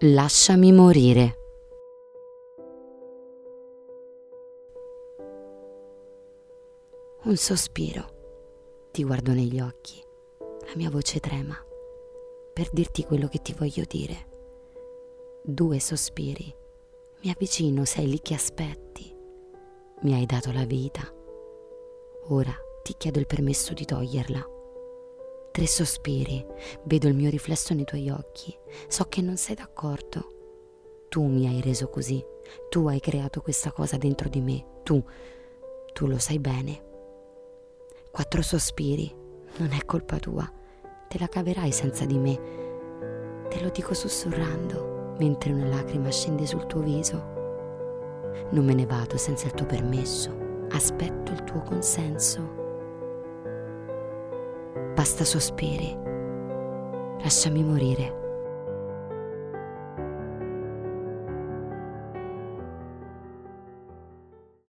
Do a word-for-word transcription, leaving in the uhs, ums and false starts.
Lasciami morire. Un sospiro. Ti guardo negli occhi. La mia voce trema per dirti quello che ti voglio dire. Due sospiri. Mi avvicino, sei lì che aspetti. Mi hai dato la vita. Ora ti chiedo il permesso di toglierla. Tre sospiri. Vedo il mio riflesso nei tuoi occhi. So che non sei d'accordo. Tu mi hai reso così. Tu hai creato questa cosa dentro di me. Tu, tu lo sai bene. Quattro sospiri. Non è colpa tua. Te la caverai senza di me. Te lo dico sussurrando, mentre una lacrima scende sul tuo viso. Non me ne vado senza il tuo permesso. Aspetto il tuo consenso. Basta sospiri. Lasciami morire.